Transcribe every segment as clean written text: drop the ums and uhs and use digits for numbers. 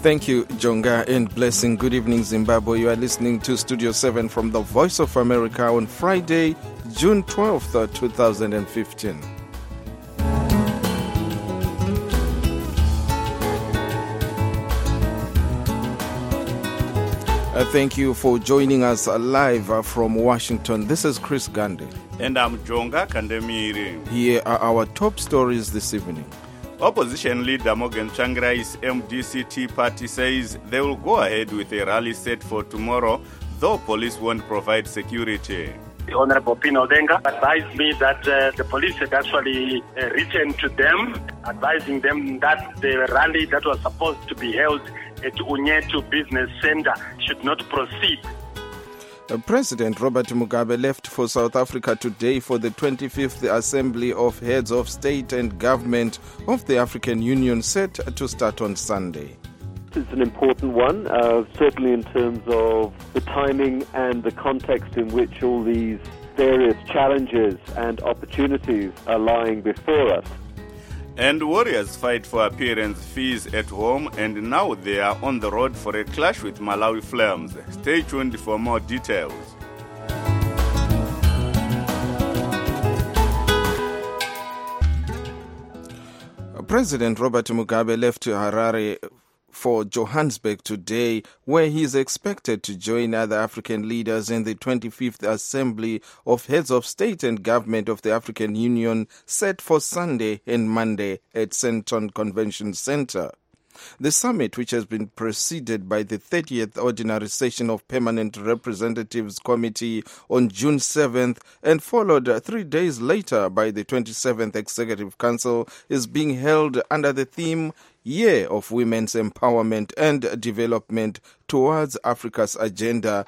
Thank you, Jonga, and blessing. Good evening, Zimbabwe. You are listening to Studio 7 from the Voice of America on Friday, June 12th, 2015. Thank you for joining us live from Washington. This is Chris Gandhi. And I'm Jonga Kandemiri. Here are our top stories this evening. Opposition leader Morgan Tsvangirai's MDC party says they will go ahead with a rally set for tomorrow, though police won't provide security. The Honorable Pino Denga advised me that the police had actually written to them, advising them that the rally that was supposed to be held at Unyetu Business Center should not proceed. President Robert Mugabe left for South Africa today for the 25th Assembly of Heads of State and Government of the African Union, set to start on Sunday. It's an important one, certainly in terms of the timing and the context in which all these various challenges and opportunities are lying before us. And Warriors fight for appearance fees at home, and now they are on the road for a clash with Malawi Flames. Stay tuned for more details. President Robert Mugabe left Harare for Johannesburg today, where he is expected to join other African leaders in the 25th Assembly of Heads of State and Government of the African Union, set for Sunday and Monday at Sandton Convention Center. The summit, which has been preceded by the 30th Ordinary Session of Permanent Representatives Committee on June 7th and followed 3 days later by the 27th Executive Council, is being held under the theme Year of Women's Empowerment and Development Towards Africa's Agenda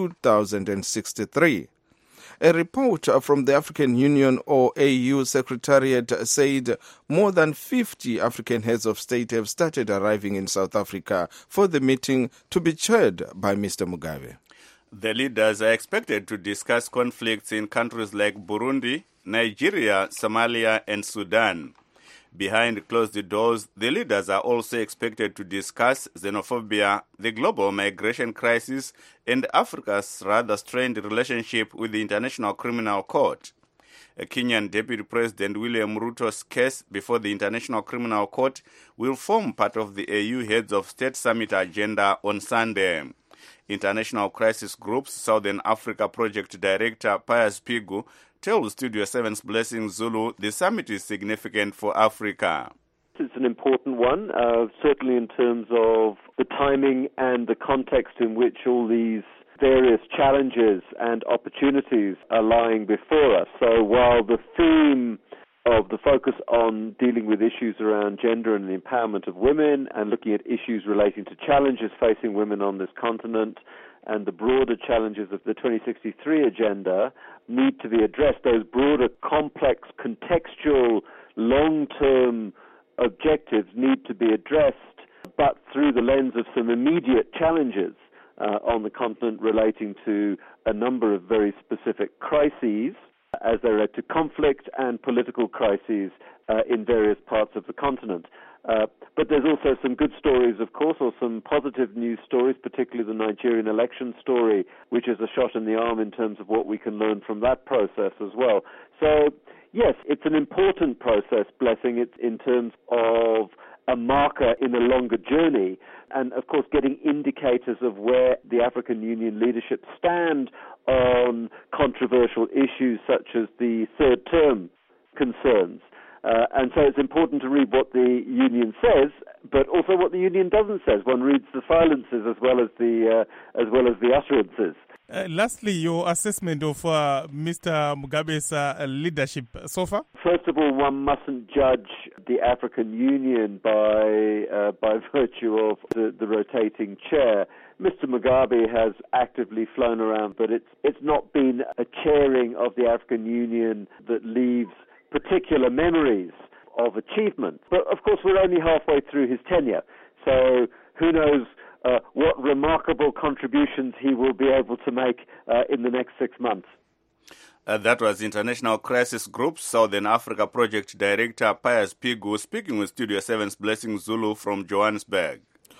2063. A report from the African Union or AU Secretariat said more than 50 African heads of state have started arriving in South Africa for the meeting to be chaired by Mr. Mugabe. The leaders are expected to discuss conflicts in countries like Burundi, Nigeria, Somalia, and Sudan. Behind closed doors, the leaders are also expected to discuss xenophobia, the global migration crisis, and Africa's rather strained relationship with the International Criminal Court. Kenyan Deputy President William Ruto's case before the International Criminal Court will form part of the AU Heads of State Summit agenda on Sunday. International Crisis Group's Southern Africa Project Director Pius Pigu tells Studio 7's Blessing Zulu the summit is significant for Africa. It's an important one, certainly in terms of the timing and the context in which all these various challenges and opportunities are lying before us. So while the theme of the focus on dealing with issues around gender and the empowerment of women and looking at issues relating to challenges facing women on this continent and the broader challenges of the 2063 agenda need to be addressed, those broader, complex, contextual, long-term objectives need to be addressed, but through the lens of some immediate challenges on the continent relating to a number of very specific crises as they relate to conflict and political crises in various parts of the continent. But there's also some good stories, of course, or some positive news stories, particularly the Nigerian election story, which is a shot in the arm in terms of what we can learn from that process as well. So, yes, it's an important process, Blessing. It's in terms of a marker in a longer journey, and, of course, getting indicators of where the African Union leadership stand on controversial issues such as the third term concerns. And so it's important to read what the Union says, but also what the Union doesn't say. One reads the silences as well as the utterances. Lastly, your assessment of Mr. Mugabe's leadership so far? First of all, one mustn't judge the African Union by virtue of the rotating chair. Mr. Mugabe has actively flown around, but it's not been a chairing of the African Union that leaves particular memories of achievement. But, of course, we're only halfway through his tenure, so who knows what remarkable contributions he will be able to make in the next 6 months. That was International Crisis Group Southern Africa Project Director Pius Pigu speaking with Studio 7's Blessing Zulu from Johannesburg.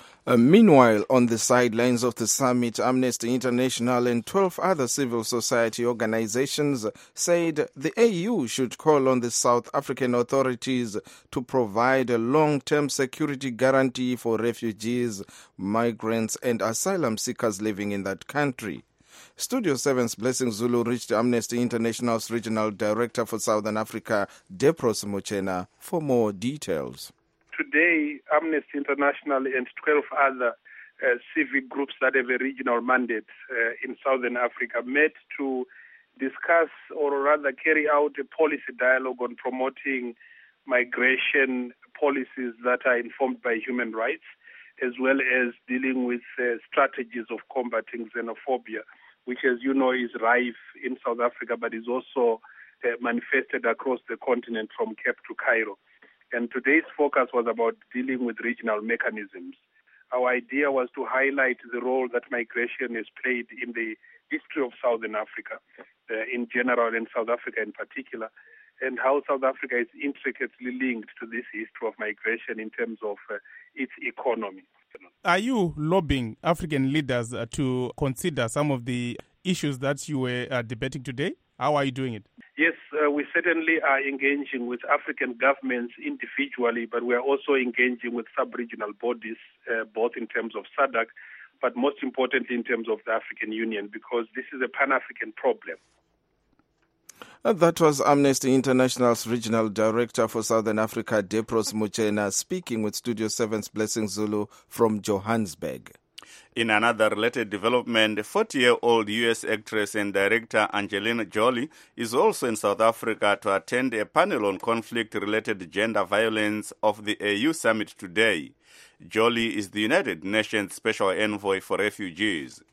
Meanwhile, on the sidelines of the summit, Amnesty International and 12 other civil society organizations said the AU should call on the South African authorities to provide a long-term security guarantee for refugees, migrants, and asylum seekers living in that country. Studio 7's Blessing Zulu reached Amnesty International's Regional Director for Southern Africa, Depros Muchena, for more details. Today, Amnesty International and 12 other civic groups that have a regional mandate in Southern Africa met to discuss, or rather carry out, a policy dialogue on promoting migration policies that are informed by human rights, as well as dealing with strategies of combating xenophobia, which, as you know, is rife in South Africa, but is also manifested across the continent from Cape to Cairo. And today's focus was about dealing with regional mechanisms. Our idea was to highlight the role that migration has played in the history of Southern Africa in general, and South Africa in particular, and how South Africa is intricately linked to this history of migration in terms of its economy. Are you lobbying African leaders to consider some of the issues that you were debating today? How are you doing it? Yes, we certainly are engaging with African governments individually, but we are also engaging with sub-regional bodies, both in terms of SADC, but most importantly in terms of the African Union, because this is a Pan-African problem. That was Amnesty International's Regional Director for Southern Africa, Depros Muchena, speaking with Studio 7's Blessing Zulu from Johannesburg. In another related development, 40-year-old U.S. actress and director Angelina Jolie is also in South Africa to attend a panel on conflict-related gender violence of the AU summit today. Jolie is the United Nations Special Envoy for Refugees.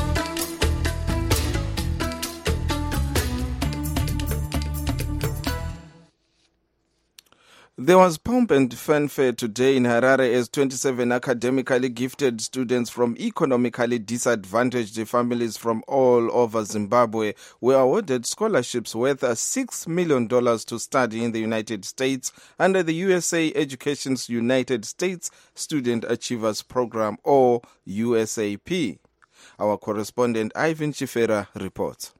There was pomp and fanfare today in Harare as 27 academically gifted students from economically disadvantaged families from all over Zimbabwe were awarded scholarships worth $6 million to study in the United States under the USA Education's United States Student Achievers Program, or USAP. Our correspondent Ivan Chifera reports.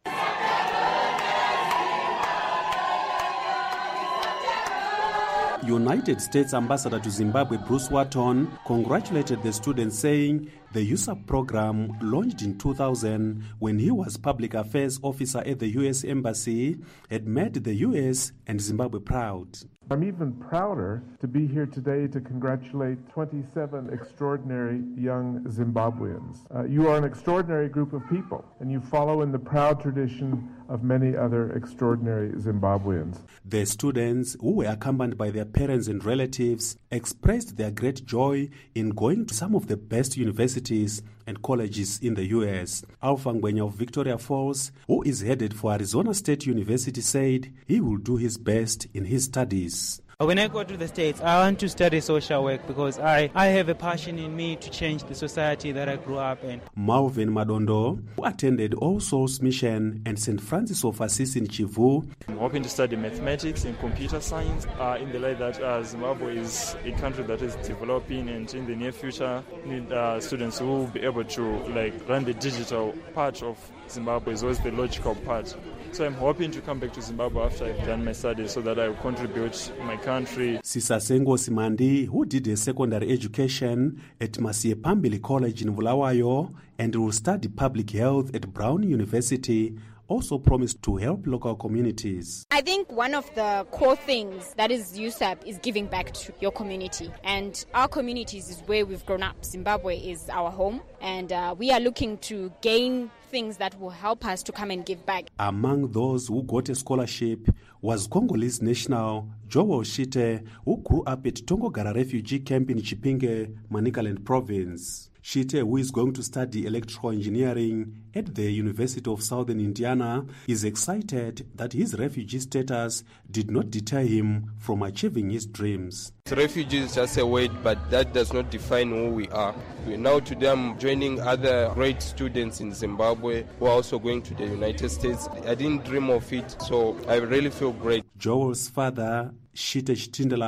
United States Ambassador to Zimbabwe Bruce Wharton congratulated the students, saying the USAP program launched in 2000 when he was public affairs officer at the U.S. Embassy had made the U.S. and Zimbabwe proud. I'm even prouder to be here today to congratulate 27 extraordinary young Zimbabweans. You are an extraordinary group of people, and you follow in the proud tradition of many other extraordinary Zimbabweans. The students, who were accompanied by their parents and relatives, expressed their great joy in going to some of the best universities and colleges in the U.S. Alpha Ngwenya of Victoria Falls, who is headed for Arizona State University, said he will do his best in his studies. When I go to the States, I want to study social work because I have a passion in me to change the society that I grew up in. Malvin Madondo, who attended All Souls Mission and St. Francis of Assisi in Chivu. I'm hoping to study mathematics and computer science in the light that Zimbabwe is a country that is developing, and in the near future need students who will be able to run the digital part of Zimbabwe as well as the logical part. So I'm hoping to come back to Zimbabwe after I've done my studies so that I will contribute to my country. Sisasengo Simandi, who did a secondary education at Masiepambili College in Bulawayo and will study public health at Brown University, also promised to help local communities. I think one of the core things that is USAP is giving back to your community. And our communities is where we've grown up. Zimbabwe is our home. And we are looking to gain things that will help us to come and give back. Among those who got a scholarship was Congolese national Joel Shite, who grew up at Tongogara refugee camp in Chipinge, Manicaland province. Shite, who is going to study electrical engineering at the University of Southern Indiana, is excited that his refugee status did not deter him from achieving his dreams. Refugee is just a word, but that does not define who we are. Now today I'm joining other great students in Zimbabwe who are also going to the United States. I didn't dream of it, so I really feel great. Joel's father, Shite Chitindelax,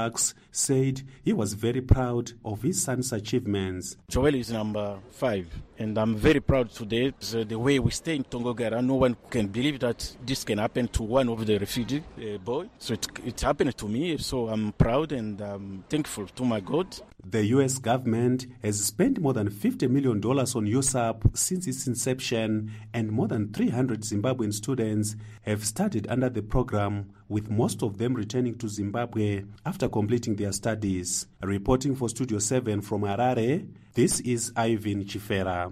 said he was very proud of his son's achievements. Joel is number 5, and I'm very proud today. So the way we stay in Tongogara, no one can believe that this can happen to one of the refugee boy. So it happened to me, so I'm proud and I'm thankful to my God. The U.S. government has spent more than $50 million on USAP since its inception, and more than 300 Zimbabwean students have studied under the program, with most of them returning to Zimbabwe after completing their studies. Reporting for Studio 7 from Harare, this is Ivan Chifera.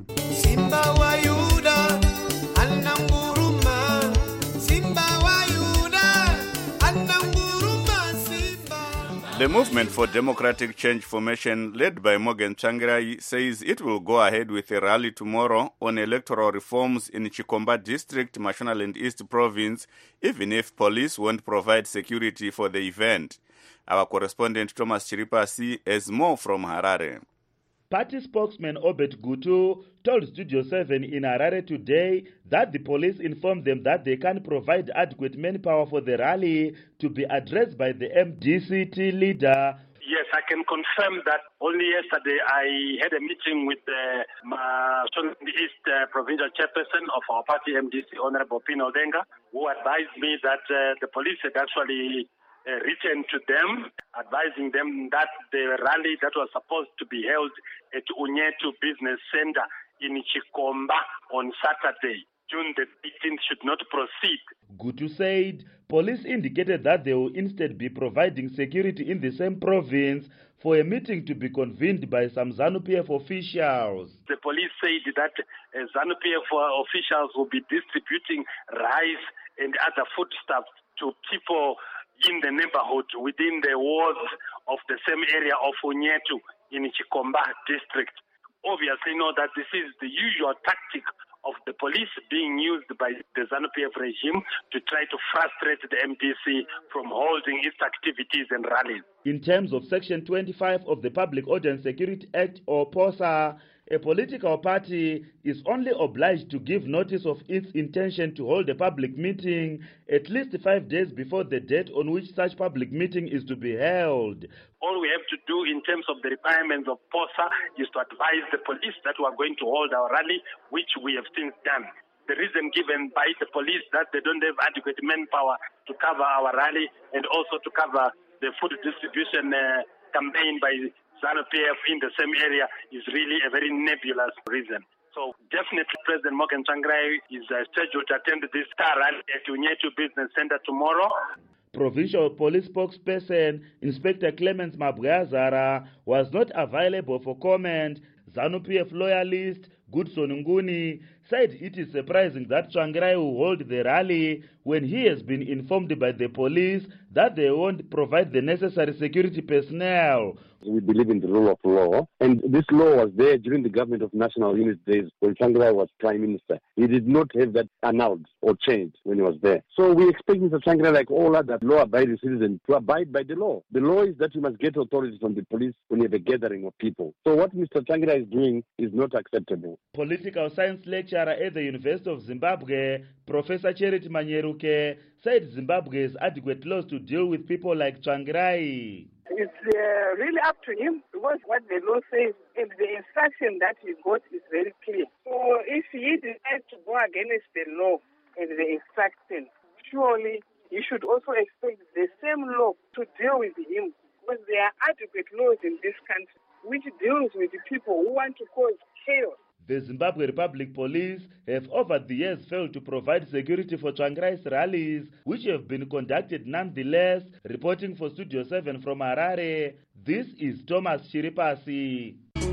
The Movement for Democratic Change Formation, led by Morgan Tsvangirai, says it will go ahead with a rally tomorrow on electoral reforms in Chikomba District, Mashonaland East Province, even if police won't provide security for the event. Our correspondent Thomas Chiripasi has more from Harare. Party spokesman Obed Gutu told Studio 7 in Harare today that the police informed them that they can't provide adequate manpower for the rally to be addressed by the MDCT leader. Yes, I can confirm that only yesterday I had a meeting with the Mashonaland East provincial chairperson of our party MDC, Honorable Pino Denga, who advised me that the police had actually written to them, advising them that the rally that was supposed to be held at Unyetu Business Center in Chikomba on Saturday, June the 18th, should not proceed. Gutu said police indicated that they will instead be providing security in the same province for a meeting to be convened by some ZANU-PF officials. The police said that ZANU-PF officials will be distributing rice and other foodstuffs to people in the neighborhood within the walls of the same area of Unyetu in Chikomba district. Obviously know that this is the usual tactic of the police being used by the ZANU-PF regime to try to frustrate the MDC from holding its activities and rallies. In terms of Section 25 of the Public Order and Security Act, or POSA, a political party is only obliged to give notice of its intention to hold a public meeting at least 5 days before the date on which such public meeting is to be held. All we have to do in terms of the requirements of POSA is to advise the police that we are going to hold our rally, which we have since done. The reason given by the police that they don't have adequate manpower to cover our rally and also to cover the food distribution campaign by ZANU-PF in the same area is really a very nebulous reason. So definitely President Morgan Tsvangirai is scheduled to attend this star rally at Unyetu Business Center tomorrow. Provincial Police spokesperson Inspector Clemens Mabwazara was not available for comment. ZANU-PF loyalist Goodson Nguni said it is surprising that Tsvangirai will hold the rally when he has been informed by the police that they won't provide the necessary security personnel. We believe in the rule of law, and this law was there during the government of national unity days when Tsvangirai was prime minister. He did not have that annulled or changed when he was there. So we expect Mr. Tsvangirai, like all other law-abiding citizens, to abide by the law. The law is that you must get authority from the police when you have a gathering of people. So what Mr. Tsvangirai is doing is not acceptable. Political science lecturer at the University of Zimbabwe, Professor Charity Manyeruke, said Zimbabwe has adequate laws to deal with people like Tsvangirai. It's really up to him, because what the law says, if the instruction that he got is very clear. So if he decides to go against the law and the instruction, surely he should also expect the same law to deal with him, because there are adequate laws in this country which deals with the people who want to cause chaos. The Zimbabwe Republic Police have over the years failed to provide security for Tsvangirai's rallies, which have been conducted nonetheless. Reporting for Studio 7 from Harare, this is Thomas Chiripasi.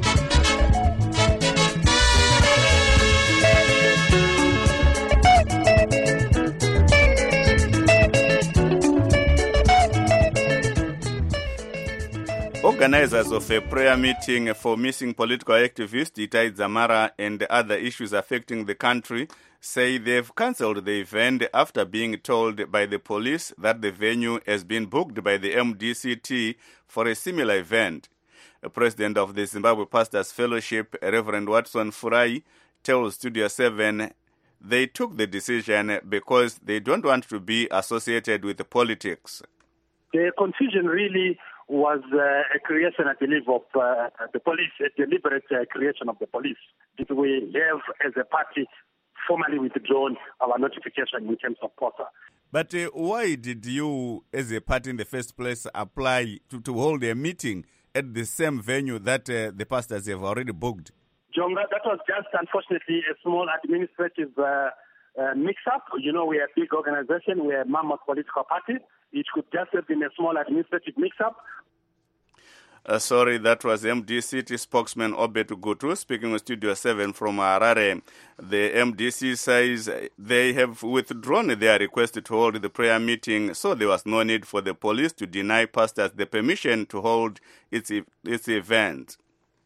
Organizers of a prayer meeting for missing political activist Itai Dzamara and other issues affecting the country say they've cancelled the event after being told by the police that the venue has been booked by the MDCT for a similar event. The president of the Zimbabwe Pastors Fellowship, Reverend Watson Furai, tells Studio 7 they took the decision because they don't want to be associated with politics. The confusion really was a creation, I believe, of the police, a deliberate creation of the police. Did we have, as a party, formally withdrawn our notification in terms of POSA. But why did you, as a party in the first place, apply to hold a meeting at the same venue that the pastors have already booked? Jonga, that was just, unfortunately, a small administrative mix-up. You know, we are a big organization. We are a mammoth political party. It could just have been a small administrative mix-up. Sorry, that was MDC spokesman Obet Gutu speaking with Studio 7 from Harare. The MDC says they have withdrawn their request to hold the prayer meeting, so there was no need for the police to deny pastors the permission to hold its event.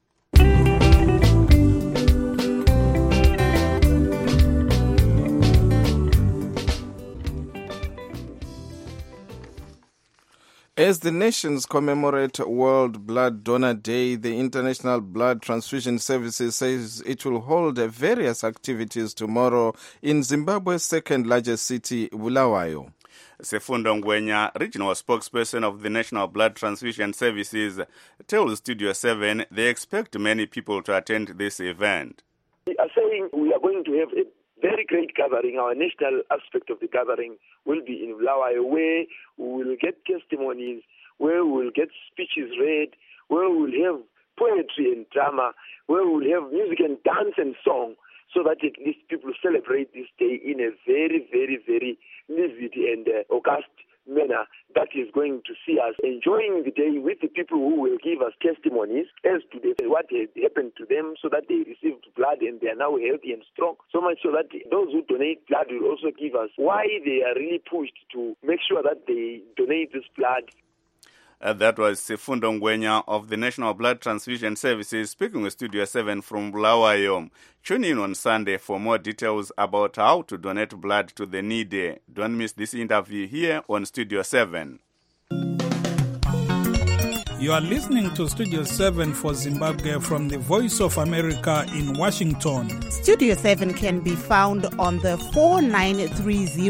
As the nations commemorate World Blood Donor Day, the International Blood Transfusion Services says it will hold various activities tomorrow in Zimbabwe's second largest city, Bulawayo. Sefundo Ngwenya, regional spokesperson of the National Blood Transfusion Services, tells Studio 7 they expect many people to attend this event. We are saying we are going to have a very great gathering. Our national aspect of the gathering will be in Bulawayo, where we will get testimonies, where we will get speeches read, where we will have poetry and drama, where we will have music and dance and song, so that at least people celebrate this day in a very, very, very vivid and august manner that is going to see us enjoying the day with the people who will give us testimonies as to what has happened to them, so that they received blood and they are now healthy and strong. So much so that those who donate blood will also give us why they are really pushed to make sure that they donate this blood. That was Sefundo Ngwenya of the National Blood Transfusion Services speaking with Studio 7 from Bulawayo. Tune in on Sunday for more details about how to donate blood to the needy. Don't miss this interview here on Studio 7. You are listening to Studio 7 for Zimbabwe from the Voice of America in Washington. Studio 7 can be found on the 4930,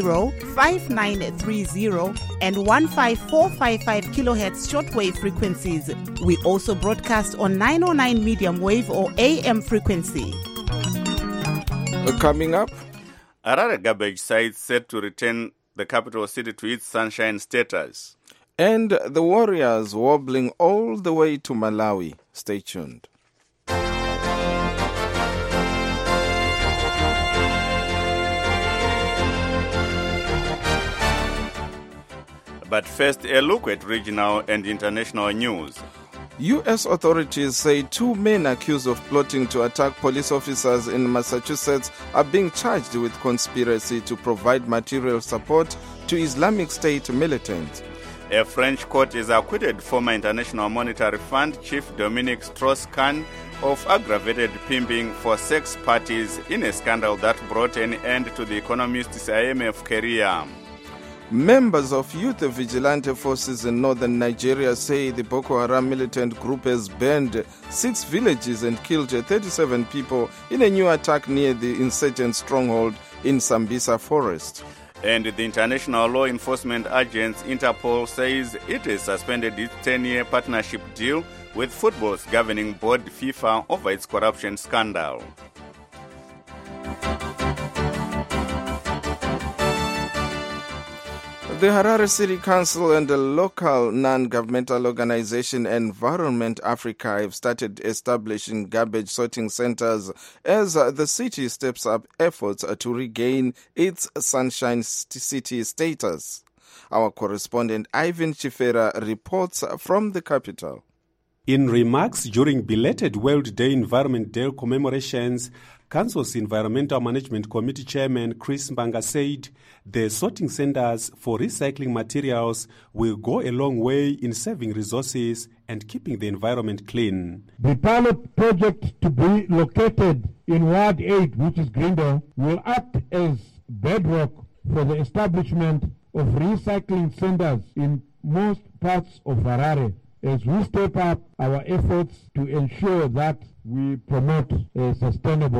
5930 and 15455 kilohertz shortwave frequencies. We also broadcast on 909 medium wave or AM frequency. Coming up, Harare garbage site set to return the capital city to its sunshine status. And the Warriors wobbling all the way to Malawi. Stay tuned. But first, a look at regional and international news. U.S. authorities say 2 men accused of plotting to attack police officers in Massachusetts are being charged with conspiracy to provide material support to Islamic State militants. A French court has acquitted former International Monetary Fund Chief Dominique Strauss-Kahn of aggravated pimping for sex parties in a scandal that brought an end to the economist's IMF career. Members of youth vigilante forces in northern Nigeria say the Boko Haram militant group has burned 6 villages and killed 37 people in a new attack near the insurgent stronghold in Sambisa Forest. And the International Law Enforcement Agency, Interpol, says it has suspended its 10-year partnership deal with football's governing board, FIFA, over its corruption scandal. The Harare City Council and the local non-governmental organization Environment Africa have started establishing garbage sorting centers as the city steps up efforts to regain its Sunshine City status. Our correspondent Ivan Chifera reports from the capital. In remarks during belated World Day Environment Day commemorations, Council's Environmental Management Committee Chairman Chris Mbanga said the sorting centers for recycling materials will go a long way in saving resources and keeping the environment clean. The pilot project to be located in Ward 8, which is Grindon, will act as bedrock for the establishment of recycling centers in most parts of Harare, as we step up our efforts to ensure that we promote a sustainable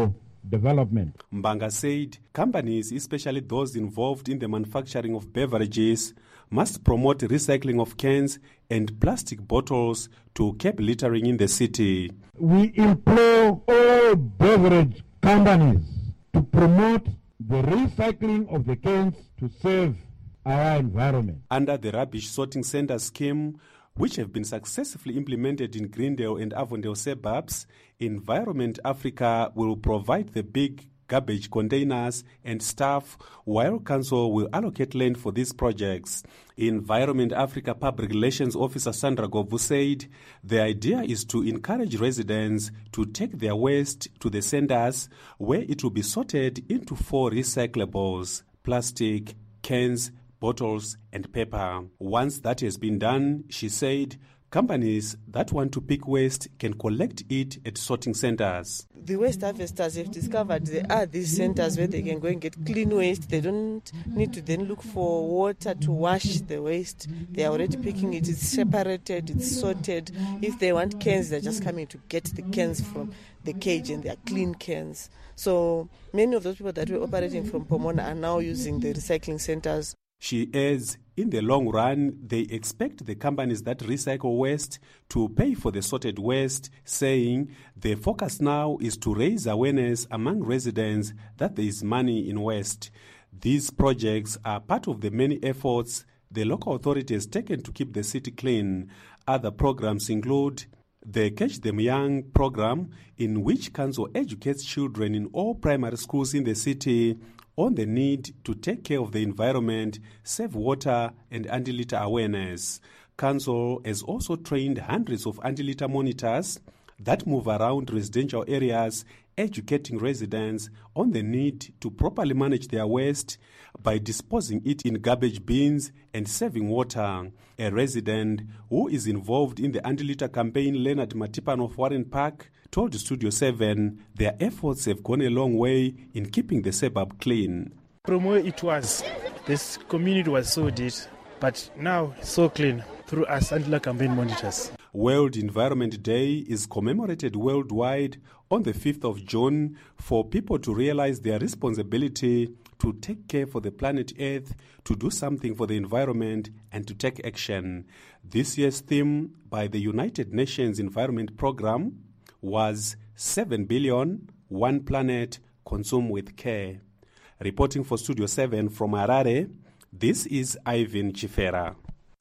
development. Mbanga said companies, especially those involved in the manufacturing of beverages, must promote recycling of cans and plastic bottles to curb littering in the city. We implore all beverage companies to promote the recycling of the cans to save our environment. Under the rubbish sorting center scheme, which have been successfully implemented in Greendale and Avondale suburbs, Environment Africa will provide the big garbage containers and staff, while Council will allocate land for these projects. Environment Africa Public Relations Officer Sandra Govu said the idea is to encourage residents to take their waste to the centers where it will be sorted into 4 recyclables: plastic, cans, bottles and paper. Once that has been done, she said, companies that want to pick waste can collect it at sorting centers. The waste harvesters have discovered there are these centers where they can go and get clean waste. They don't need to then look for water to wash the waste. They are already picking it. It's separated, it's sorted. If they want cans, they're just coming to get the cans from the cage, and they are clean cans. So many of those people that were operating from Pomona are now using the recycling centers. She adds, in the long run, they expect the companies that recycle waste to pay for the sorted waste, saying the focus now is to raise awareness among residents that there is money in waste. These projects are part of the many efforts the local authority has taken to keep the city clean. Other programs include the Catch Them Young program, in which Council educates children in all primary schools in the city on the need to take care of the environment, save water, and anti-litter awareness. Council has also trained hundreds of anti-litter monitors that move around residential areas, educating residents on the need to properly manage their waste by disposing it in garbage bins and saving water. A resident who is involved in the anti-litter campaign, Leonard Matipan of Warren Park, told Studio 7 their efforts have gone a long way in keeping the suburb clean. From where it was, this community was so dirty, but now so clean through us anti-litter campaign monitors. World Environment Day is commemorated worldwide on the 5th of June for people to realize their responsibility to take care for the planet Earth, to do something for the environment, and to take action. This year's theme by the United Nations Environment Programme was 7 billion, 1 planet, consume with care. Reporting for Studio 7 from Harare, this is Ivan Chifera.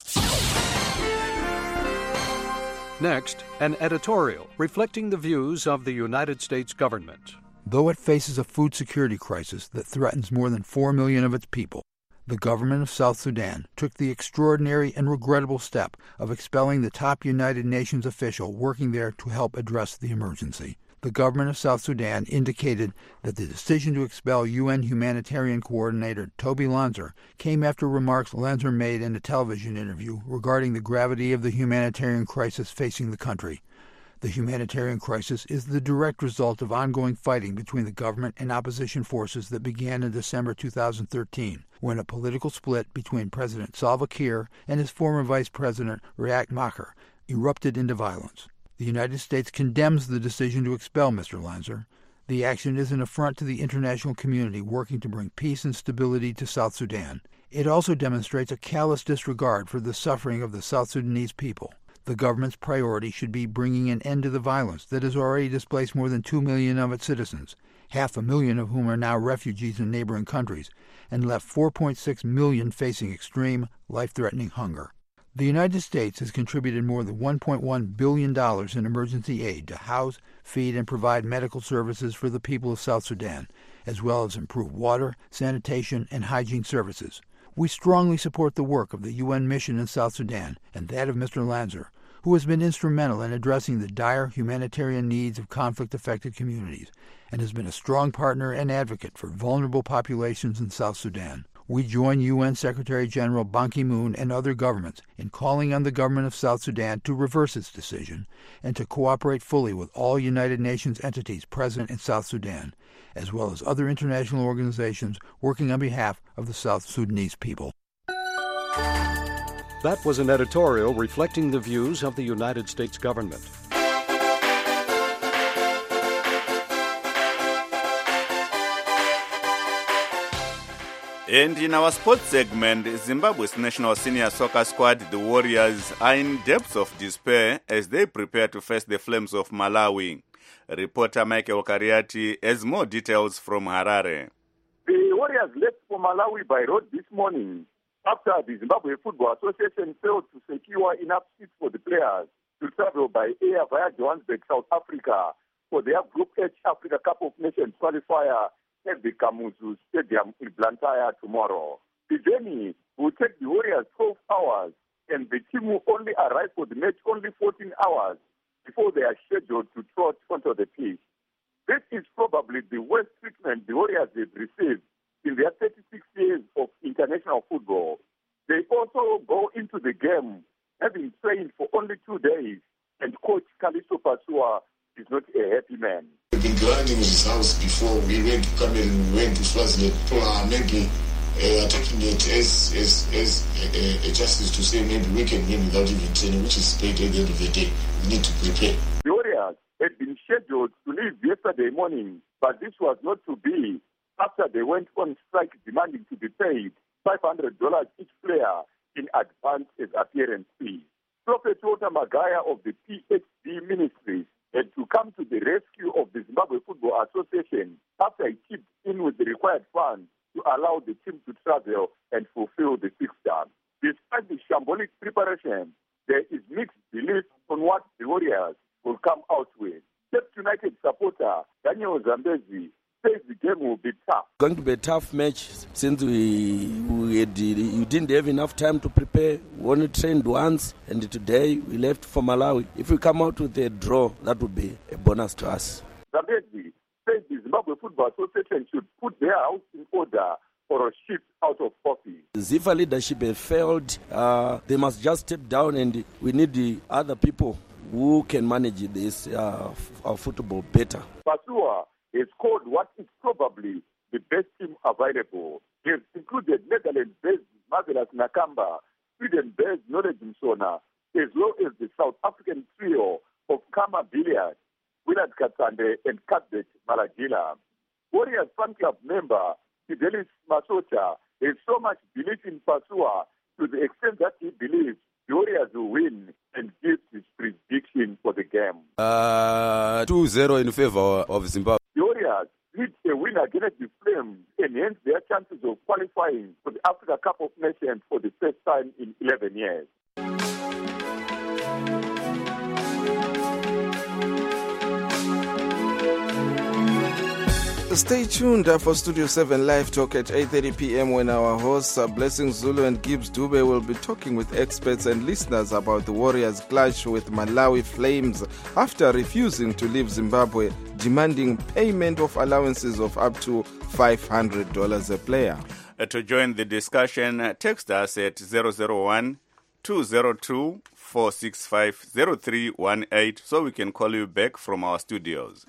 Next, an editorial reflecting the views of the United States government. Though it faces a food security crisis that threatens more than 4 million of its people, the government of South Sudan took the extraordinary and regrettable step of expelling the top United Nations official working there to help address the emergency. The government of South Sudan indicated that the decision to expel UN humanitarian coordinator Toby Lanzer came after remarks Lanzer made in a television interview regarding the gravity of the humanitarian crisis facing the country. The humanitarian crisis is the direct result of ongoing fighting between the government and opposition forces that began in December 2013, when a political split between President Salva Kiir and his former Vice President Riek Machar erupted into violence. The United States condemns the decision to expel Mr. Lanzer. The action is an affront to the international community working to bring peace and stability to South Sudan. It also demonstrates a callous disregard for the suffering of the South Sudanese people. The government's priority should be bringing an end to the violence that has already displaced more than 2 million of its citizens, 500,000 of whom are now refugees in neighboring countries, and left 4.6 million facing extreme, life-threatening hunger. The United States has contributed more than $1.1 billion in emergency aid to house, feed, and provide medical services for the people of South Sudan, as well as improve water, sanitation, and hygiene services. We strongly support the work of the UN mission in South Sudan and that of Mr. Lanzer, who has been instrumental in addressing the dire humanitarian needs of conflict-affected communities and has been a strong partner and advocate for vulnerable populations in South Sudan. We join UN Secretary-General Ban Ki-moon and other governments in calling on the government of South Sudan to reverse its decision and to cooperate fully with all United Nations entities present in South Sudan, as well as other international organizations working on behalf of the South Sudanese people. That was an editorial reflecting the views of the United States government. And in our sports segment, Zimbabwe's national senior soccer squad, the Warriors, are in depths of despair as they prepare to face the Flames of Malawi. Reporter Michael Kariati has more details from Harare. The Warriors left for Malawi by road this morning after the Zimbabwe Football Association failed to secure enough seats for the players to travel by air via Johannesburg, South Africa for their Group H Africa Cup of Nations qualifier at the Kamuzu Stadium in Blantyre tomorrow. The journey will take the Warriors 12 hours, and the team will only arrive for the match only 14 hours before they are scheduled to trot onto the pitch. This is probably the worst treatment the Warriors have received in their 36 years of international football. They also go into the game having trained for only 2 days, and coach Kalisto Pasua is not a happy man. We've been grinding his house before. We went to Cameroon, we went to Swaziland. Maybe taking it as a justice to say maybe we can win without even training, which is paid at the end of the day. We need to prepare. The Warriors had been scheduled to leave yesterday morning, but this was not to be after they went on strike demanding to be paid $500 each player in advance as appearance fee. Prophet Walter Magaya of the PhD Ministry had to come to the rescue of the Zimbabwe Football Association after he chipped in with the required funds to allow the team to travel and fulfill the fixture. Despite the shambolic preparation, there is mixed belief on what the Warriors will come out with. Cape United supporter Daniel Zambezi says the game will be tough. Going to be a tough match since you didn't have enough time to prepare. We only trained once, and today we left for Malawi. If we come out with a draw, that would be a bonus to us. Zambezi says the Zimbabwe Football Association should put their house in order for a shift out of office. ZIFA leadership has failed. They must just step down, and we need the other people who can manage this our football better. Pasua has called what is probably the best team available. He has included Netherlands-based Marvelous Nakamba, Sweden-based Knowledge Msona, as well as the South African trio of Kama Billiard, Willard Katsande and Cuthbert Malagila. Warriors fan club member Fidelis Masota has so much belief in Pasua to the extent that he believes the Warriors will win and gives his prediction for the game. 2-0 in favor of Zimbabwe. The Warriors need a win against the Flames, enhance their chances of qualifying for the Africa Cup of Nations for the first time in 11 years. Stay tuned for Studio 7 Live Talk at 8:30 p.m. when our hosts Blessing Zulu and Gibbs Dube will be talking with experts and listeners about the Warriors' clash with Malawi Flames after refusing to leave Zimbabwe, demanding payment of allowances of up to $500 a player. To join the discussion, text us at 001-202-465-0318 so we can call you back from our studios.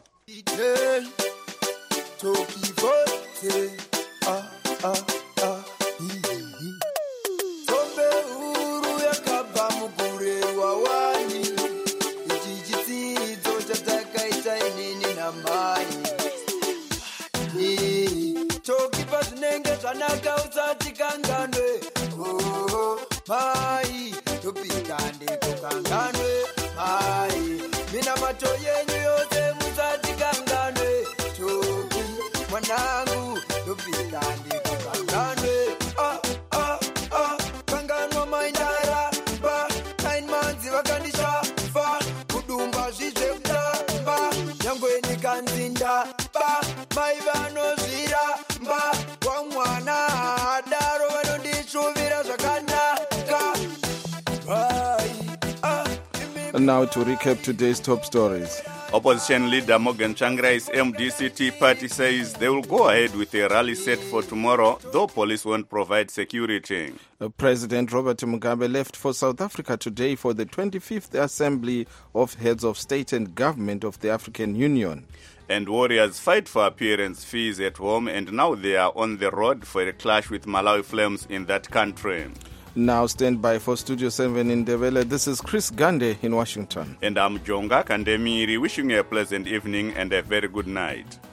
And now to recap today's top stories. Opposition leader Morgan Tsvangirai's MDC Tea Party says they will go ahead with a rally set for tomorrow, though police won't provide security. President Robert Mugabe left for South Africa today for the 25th Assembly of Heads of State and Government of the African Union. And Warriors fight for appearance fees at home, and now they are on the road for a clash with Malawi Flames in that country. Now stand by for Studio 7 in Ndebele. This is Chris Gande in Washington. And I'm Jonga Kandemiri, wishing you a pleasant evening and a very good night.